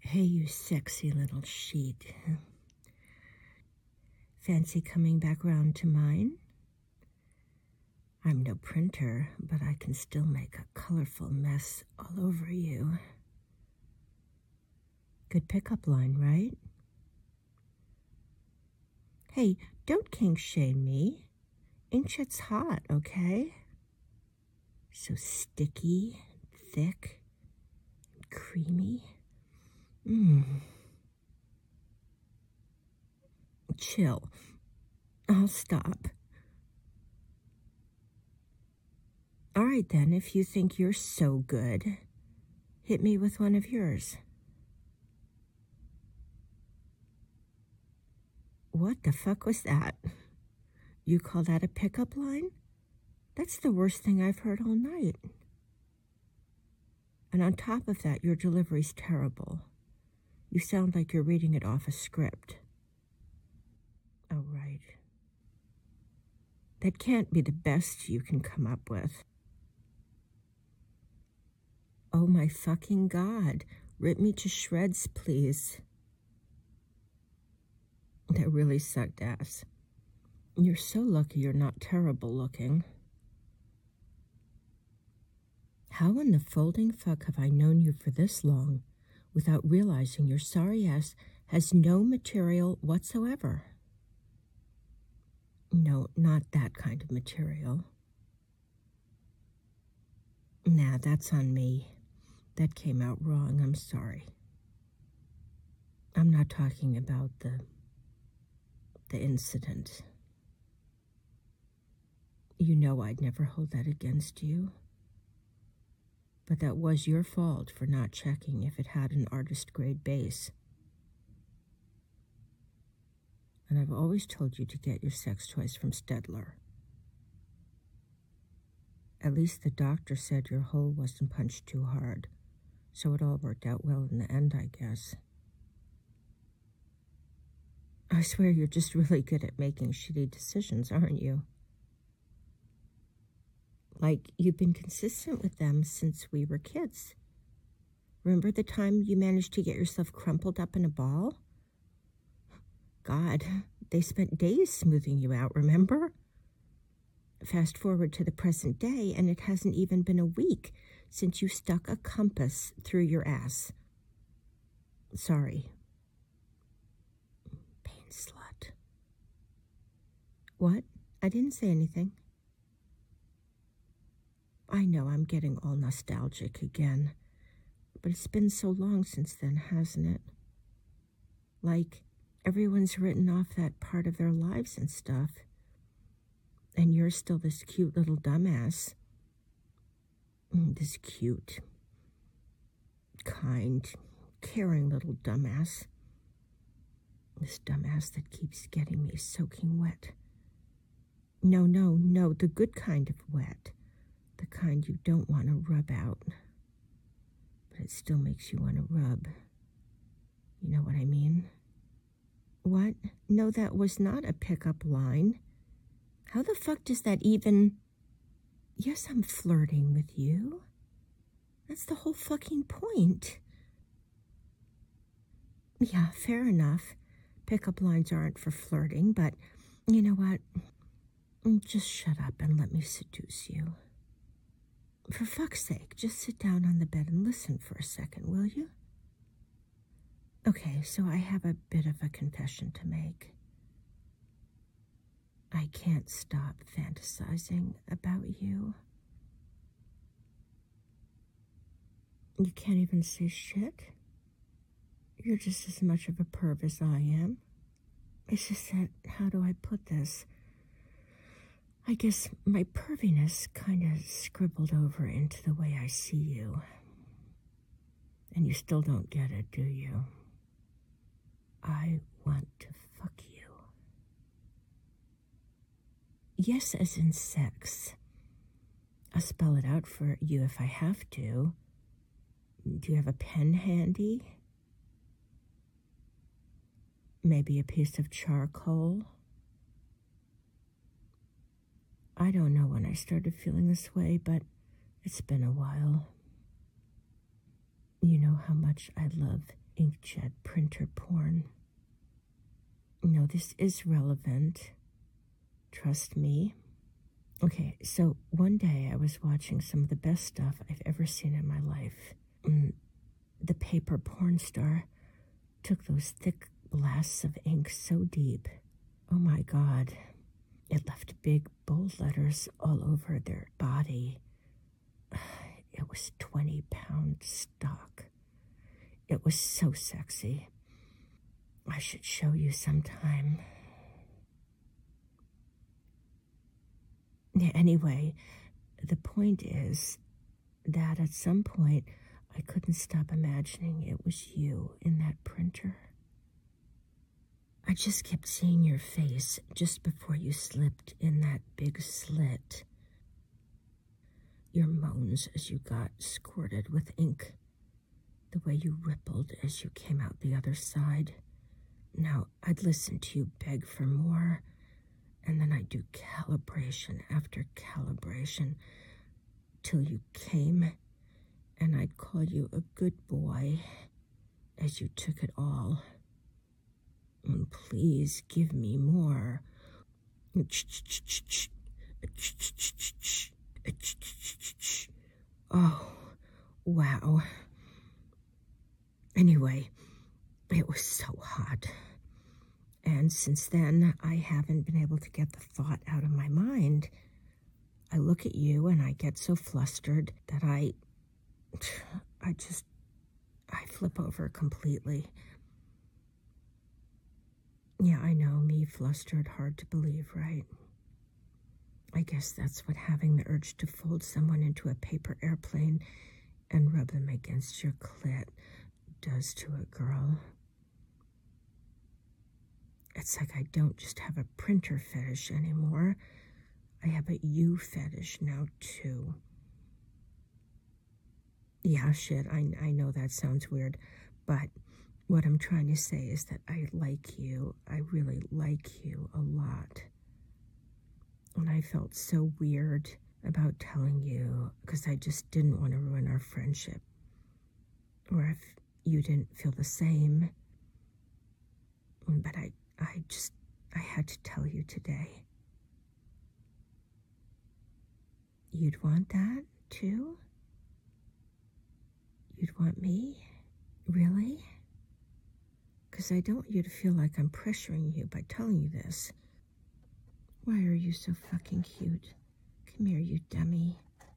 Hey, you sexy little sheet. Fancy coming back round to mine? I'm no printer, but I can still make a colorful mess all over you. Good pickup line, right? Hey, don't kink shame me. Inkjet's hot, okay? So sticky, thick, and creamy. Chill. I'll stop. All right then, if you think you're so good, hit me with one of yours. What the fuck was that? You call that a pickup line? That's the worst thing I've heard all night. And on top of that, your delivery's terrible. You sound like you're reading it off a script. Oh, right. That can't be the best you can come up with. Oh my fucking God. Rip me to shreds, please. That really sucked ass. You're so lucky you're not terrible looking. How in the folding fuck have I known you for this long without realizing your sorry ass has no material whatsoever? No, not that kind of material. Nah, that's on me. That came out wrong. I'm sorry. I'm not talking about the incident. You know I'd never hold that against you. But that was your fault for not checking if it had an artist-grade base. And I've always told you to get your sex toys from Stedler. At least the doctor said your hole wasn't punched too hard, so it all worked out well in the end, I guess. I swear you're just really good at making shitty decisions, aren't you? Like, you've been consistent with them since we were kids. Remember the time you managed to get yourself crumpled up in a ball? God, they spent days smoothing you out, remember? Fast forward to the present day, and it hasn't even been a week since you stuck a compass through your ass. Sorry. Pain slut. What? I didn't say anything. I know I'm getting all nostalgic again, but it's been so long since then, hasn't it? Like, everyone's written off that part of their lives and stuff, and you're still this cute little dumbass. This cute, kind, caring little dumbass. This dumbass that keeps getting me soaking wet. No, the good kind of wet. The kind you don't want to rub out, but it still makes you want to rub. You know what I mean? What? No, that was not a pickup line. How the fuck does that even... Yes, I'm flirting with you. That's the whole fucking point. Yeah, fair enough. Pickup lines aren't for flirting, but you know what? Just shut up and let me seduce you. For fuck's sake, just sit down on the bed and listen for a second, will you? Okay, so I have a bit of a confession to make. I can't stop fantasizing about you. You can't even say shit? You're just as much of a perv as I am. It's just that, how do I put this? I guess my perviness kind of scribbled over into the way I see you. And you still don't get it, do you? I want to fuck you. Yes, as in sex. I'll spell it out for you if I have to. Do you have a pen handy? Maybe a piece of charcoal? I don't know when I started feeling this way, but it's been a while. You know how much I love inkjet printer porn. No, this is relevant. Trust me. Okay, so one day I was watching some of the best stuff I've ever seen in my life. The paper porn star took those thick blasts of ink so deep. Oh my God. It left big bold letters all over their body. It was 20-pound stock. It was so sexy. I should show you sometime. Yeah, anyway, the point is that at some point I couldn't stop imagining it was you in that printer. I just kept seeing your face just before you slipped in that big slit. Your moans as you got squirted with ink. The way you rippled as you came out the other side. Now, I'd listen to you beg for more, and then I'd do calibration after calibration till you came, and I'd call you a good boy as you took it all. And please give me more. Oh, wow. Anyway, it was so hot. And since then, I haven't been able to get the thought out of my mind. I look at you and I get so flustered that I flip over completely. Yeah, I know, me flustered, hard to believe, right? I guess that's what having the urge to fold someone into a paper airplane and rub them against your clit does to a girl. It's like I don't just have a printer fetish anymore. I have a you fetish now, too. Yeah, shit, I know that sounds weird, but what I'm trying to say is that I like you. I really like you a lot. And I felt so weird about telling you because I just didn't want to ruin our friendship. Or if you didn't feel the same. But I had to tell you today. You'd want that, too? You'd want me? Really? Because I don't want you to feel like I'm pressuring you by telling you this. Why are you so fucking cute? Come here, you dummy.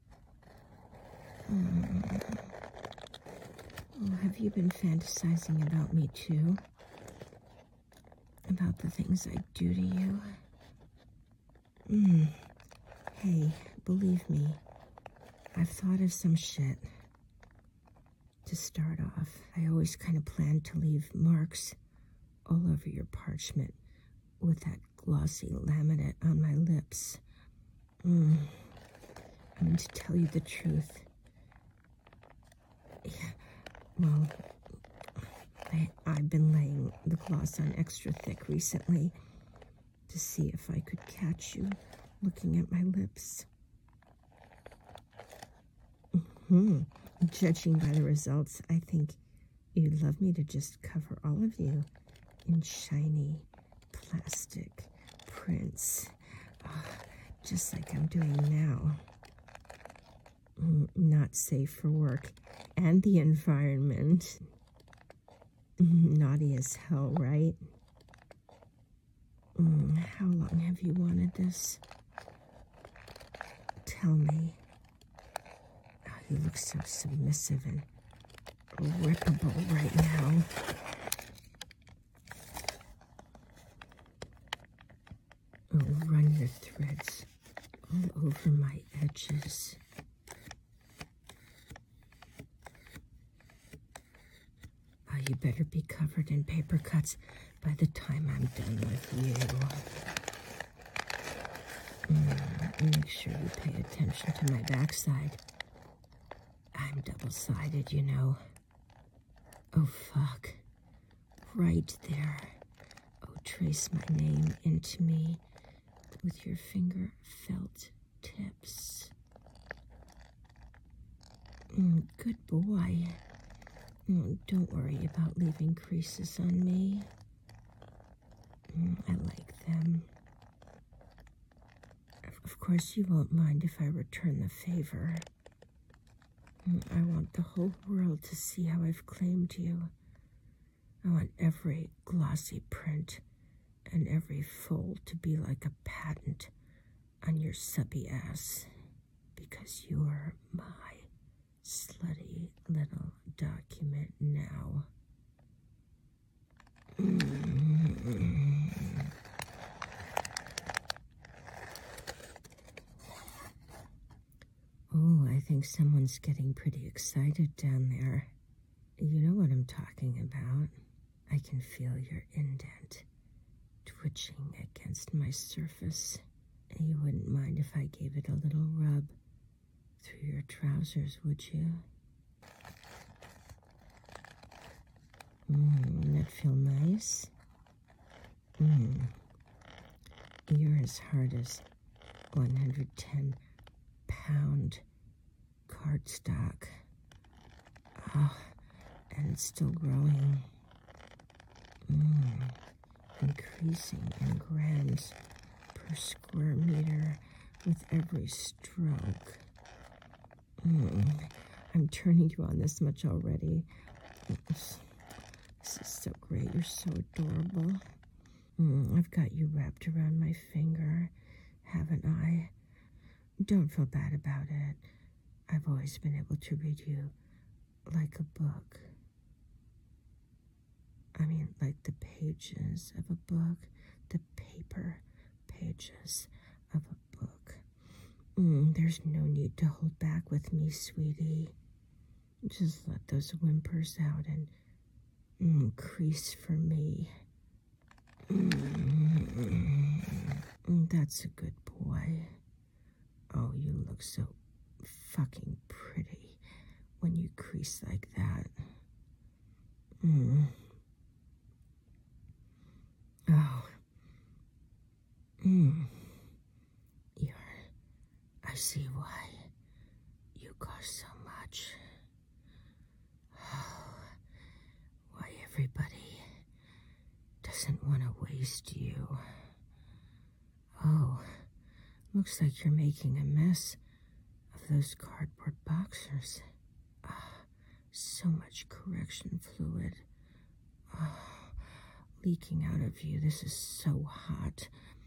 Oh, have you been fantasizing about me, too? About the things I do to you? Hey, believe me, I've thought of some shit. To start off, I always kind of planned to leave marks all over your parchment with that glossy laminate on my lips. I mean, to tell you the truth, well, I've been laying the gloss on extra thick recently to see if I could catch you looking at my lips. Judging by the results, I think you'd love me to just cover all of you in shiny plastic prints, just like I'm doing now. Not safe for work and the environment. Naughty as hell, right? How long have you wanted this? Tell me. Oh, you look so submissive and rippable right now. Oh, run your threads all over my edges. Oh, you better be covered in paper cuts by the time I'm done with you. Make sure you pay attention to my backside. I'm double-sided, you know. Oh, fuck. Right there. Oh, trace my name into me with your finger felt tips. Good boy. Oh, don't worry about leaving creases on me. I like them. Of course, you won't mind if I return the favor. I want the whole world to see how I've claimed you. I want every glossy print and every fold to be like a patent on your subby ass, because you're my slutty little document now. Oh, I think someone's getting pretty excited down there. You know what I'm talking about. I can feel your indent twitching against my surface. You wouldn't mind if I gave it a little rub through your trousers, would you? That feel nice? You're as hard as 110-pound cardstock. Oh, and it's still growing. Increasing in grams per square meter with every stroke. I'm turning you on this much already. This is so great. You're so adorable. I've got you wrapped around my finger, haven't I? Don't feel bad about it. I've always been able to read you like a book. I mean, like the pages of a book, the paper pages of a book. There's no need to hold back with me, sweetie. Just let those whimpers out and crease for me. That's a good boy. Oh, you look so fucking pretty when you crease like that. Oh. I see why you cost so much. Oh, why everybody doesn't want to waste you. Oh, looks like you're making a mess of those cardboard boxers. So much correction fluid. Leaking out of you. This is so hot.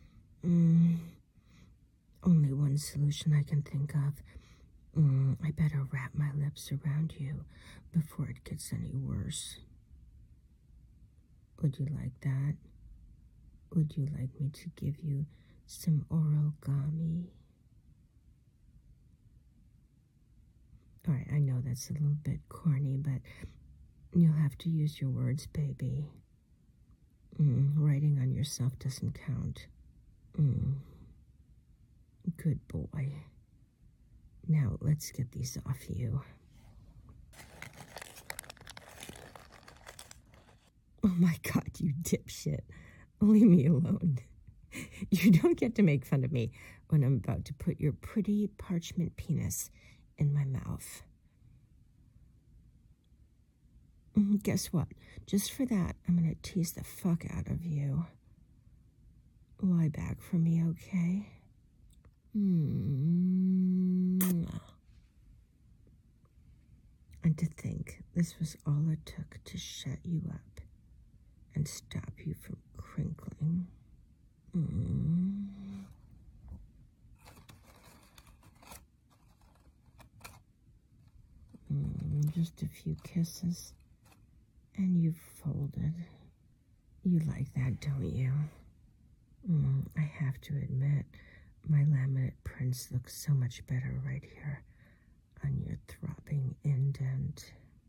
Only one solution I can think of. I better wrap my lips around you before it gets any worse. Would you like that? Would you like me to give you some origami? All right, I know that's a little bit corny, but you'll have to use your words, baby. Writing on yourself doesn't count. Good boy. Now, let's get these off you. Oh my God, you dipshit. Leave me alone. You don't get to make fun of me when I'm about to put your pretty parchment penis in my mouth. Guess what? Just for that, I'm going to tease the fuck out of you. Lie back for me, okay? And to think this was all it took to shut you up and stop you from crinkling. Just a few kisses, and you've folded. You like that, don't you? I have to admit, my laminate prints look so much better right here on your throbbing indent.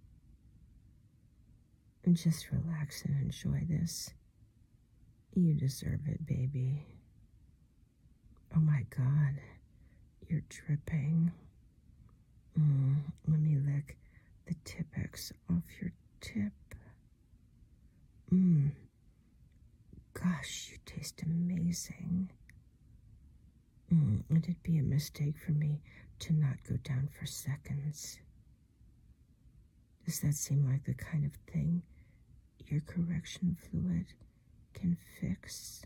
And just relax and enjoy this. You deserve it, baby. Oh my God, you're dripping. Let me lick the Tipp-Ex off your tip. Gosh, you taste amazing. It'd be a mistake for me to not go down for seconds. Does that seem like the kind of thing your correction fluid can fix?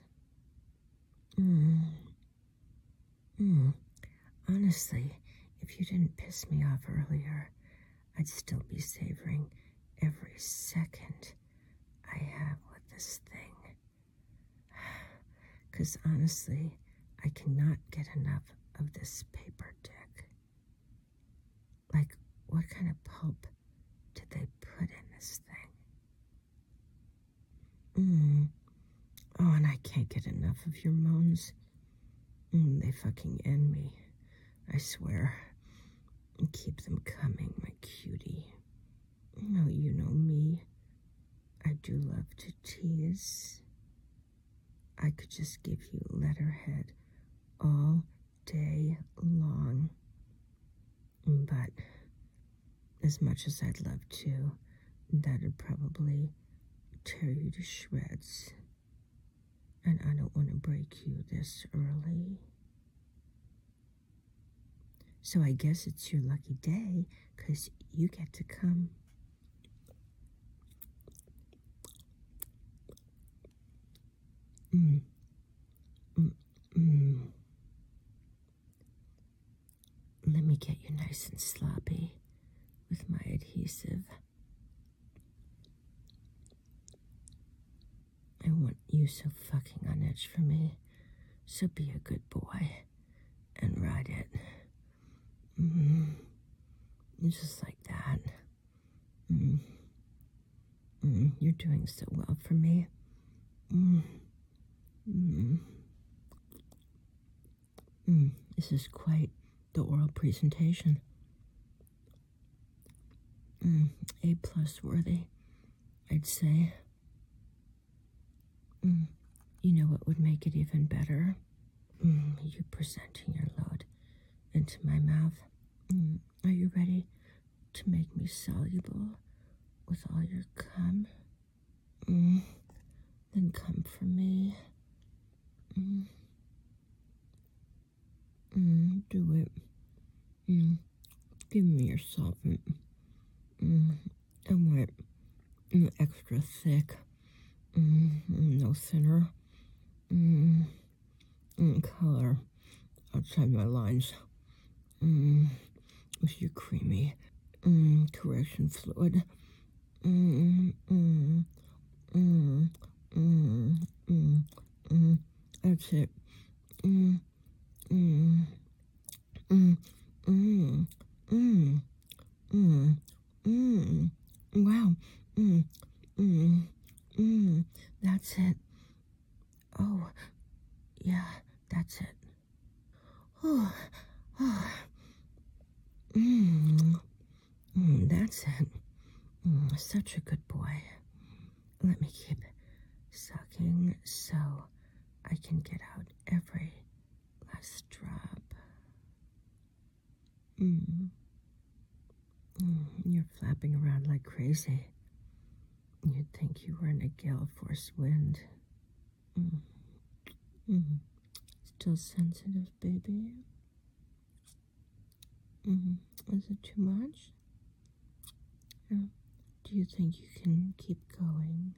Honestly, if you didn't piss me off earlier, I'd still be savoring every second I have with this thing. 'Cause honestly, I cannot get enough of this paper dick. Like, what kind of pulp did they put in this thing? Oh, and I can't get enough of your moans. They fucking end me, I swear. And keep them coming, my cutie. No, you know me. I do love to tease. I could just give you letterhead all day long. But as much as I'd love to, that'd probably tear you to shreds. And I don't want to break you this early. So I guess it's your lucky day, 'cause you get to come. Let me get you nice and sloppy with my adhesive. I want you so fucking on edge for me, so be a good boy and ride it. Just like that. You're doing so well for me. This is quite the oral presentation. A+ worthy, I'd say. You know what would make it even better? You presenting your load into my mouth. Are you ready to make me soluble with all your cum? Then come for me. Do it. Give me your solvent. I want extra thick. No thinner. Color outside my lines. With your creamy correction fluid. That's it. Wow. That's it. Oh, yeah, that's it. That's it. Such a good boy. Let me keep sucking so I can get out every last drop. You're flapping around like crazy. You'd think you were in a gale force wind. Still sensitive, baby? Is it too much? Or do you think you can keep going?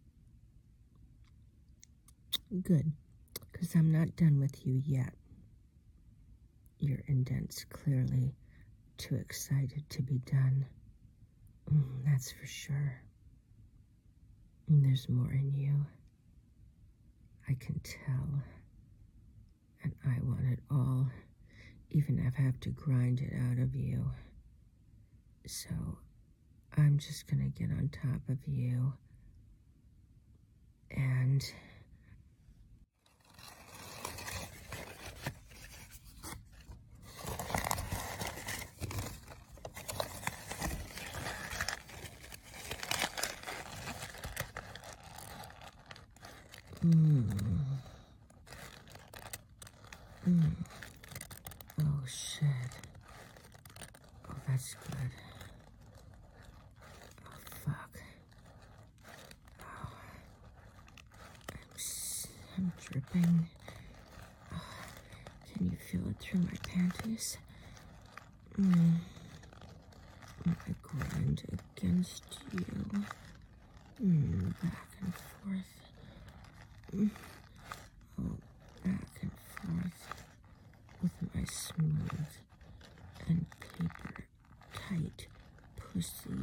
Good, because I'm not done with you yet. Your indent's clearly too excited to be done. That's for sure. And there's more in you. I can tell. And I want it all, even if I have to grind it out of you. So I'm just gonna get on top of you and oh shit. Oh, that's good. Oh, fuck. Oh, I'm dripping. Oh, can you feel it through my panties? I grind against you. Back and forth. Oh, back and forth with my smooth and paper tight pussy.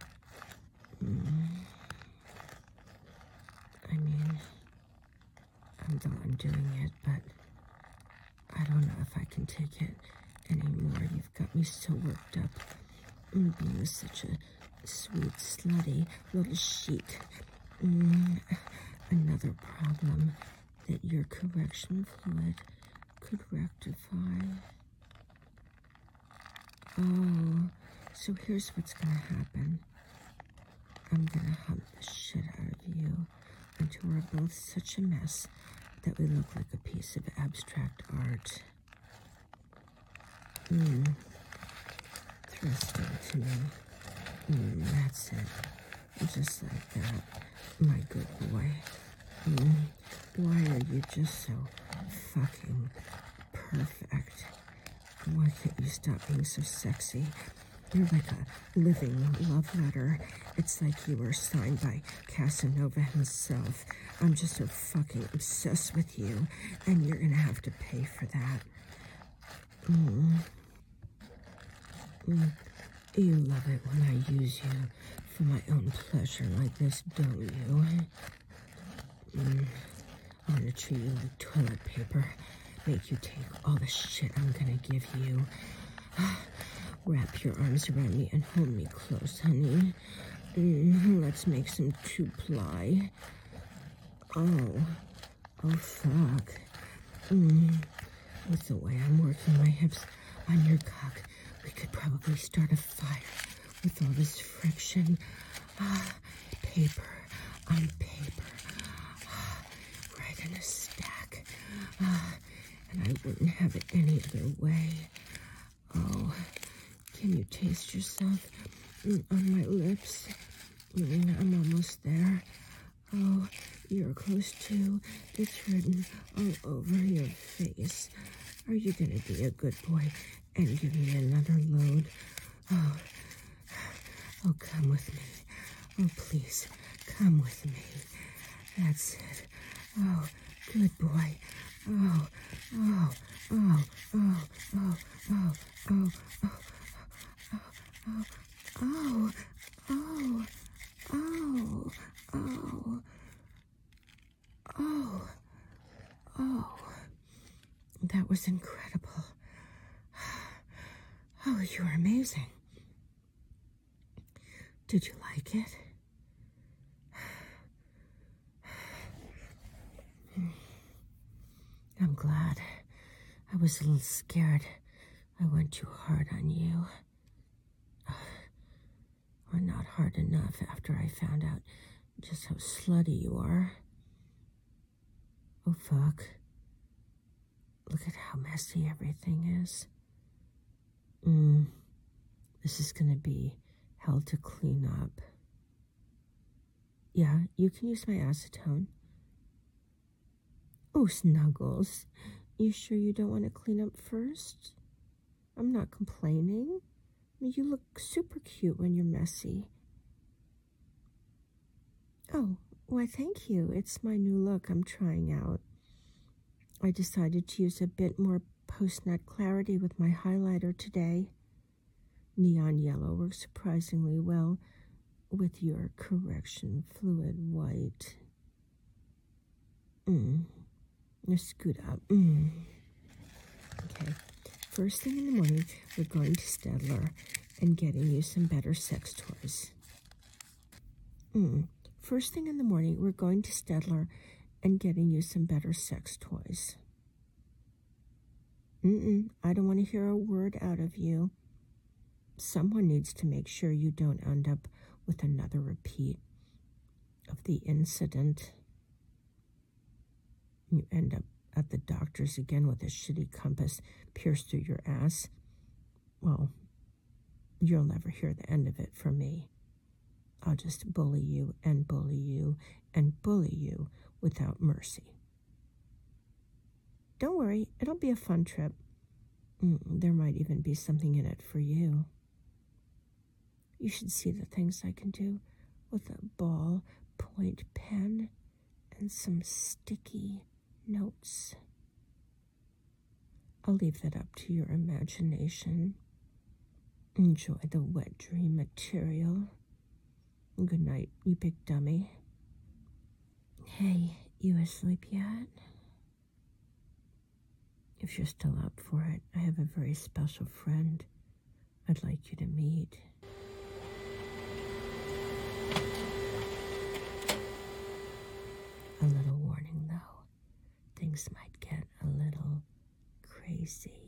I mean, I'm the one doing it, but I don't know if I can take it anymore. You've got me so worked up. Being such a sweet, slutty little sheet. Another problem that your correction fluid could rectify. Oh, so here's what's gonna happen. I'm gonna hump the shit out of you until we're both such a mess that we look like a piece of abstract art. Thrust into me. That's it. Just like that, my good boy. Why are you just so fucking perfect? Why can't you stop being so sexy? You're like a living love letter. It's like you were signed by Casanova himself. I'm just so fucking obsessed with you, and you're gonna have to pay for that. You love it when I use you for my own pleasure like this, don't you? I'm gonna treat you like toilet paper, make you take all the shit I'm gonna give you. Wrap your arms around me and hold me close, honey. Let's make some two-ply. Oh, fuck. With the way I'm working my hips on your cock, we could probably start a fire with all this friction. Paper on paper. Right in a stack. And I wouldn't have it any other way. Oh, can you taste yourself on my lips? I'm almost there. Oh, you're close too. It's written all over your face. Are you gonna be a good boy and give me another load? Oh, come with me. Oh, please, come with me. That's it. Oh, good boy. Oh, oh, oh, oh, oh, oh, oh, oh, oh, oh, oh, oh, oh, oh, oh. That was incredible. Oh, you were amazing. Did you like it? I'm glad. I was a little scared. I went too hard on you. Or not hard enough after I found out just how slutty you are. Oh, fuck. Look at how messy everything is. This is gonna be hell to clean up. Yeah, you can use my acetone. Oh, Snuggles. You sure you don't want to clean up first? I'm not complaining. You look super cute when you're messy. Oh, why thank you. It's my new look I'm trying out. I decided to use a bit more post-nut clarity with my highlighter today. Neon yellow works surprisingly well with your correction fluid white. Now scoot up. Okay. First thing in the morning, we're going to Stedler and getting you some better sex toys. First thing in the morning, we're going to Stedler and getting you some better sex toys. I don't want to hear a word out of you. Someone needs to make sure you don't end up with another repeat of the incident. You end up at the doctor's again with a shitty compass pierced through your ass. Well, you'll never hear the end of it from me. I'll just bully you and bully you and bully you without mercy. Don't worry, it'll be a fun trip. There might even be something in it for you. You should see the things I can do with a ball-point pen and some sticky notes. I'll leave that up to your imagination. Enjoy the wet dream material. Good night, you big dummy. Hey, you asleep yet? If you're still up for it, I have a very special friend I'd like you to meet. A little warning, though. Things might get a little crazy.